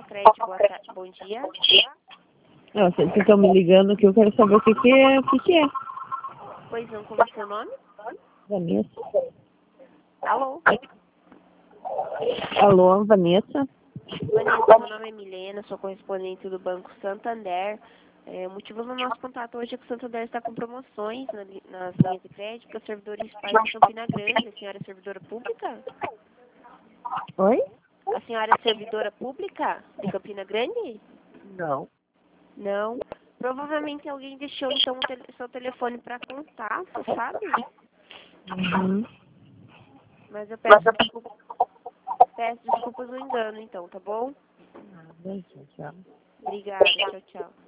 Crédito, boa tarde, bom dia. Não, vocês estão me ligando que eu quero saber o que é. Pois não, como é seu nome? Vanessa. Alô? Alô, Vanessa? Vanessa, meu nome é Milena, sou correspondente do Banco Santander. O motivo do nosso contato hoje é que o Santander está com promoções nas linhas de crédito para servidores pais de Campina Grande. A senhora é servidora pública? Oi? A senhora é servidora pública de Campina Grande? Não. Não. Provavelmente alguém deixou então seu telefone para contato, sabe? Uhum. Mas eu peço desculpas do engano então, tá bom? Beijo, tchau. Obrigada, tchau, tchau.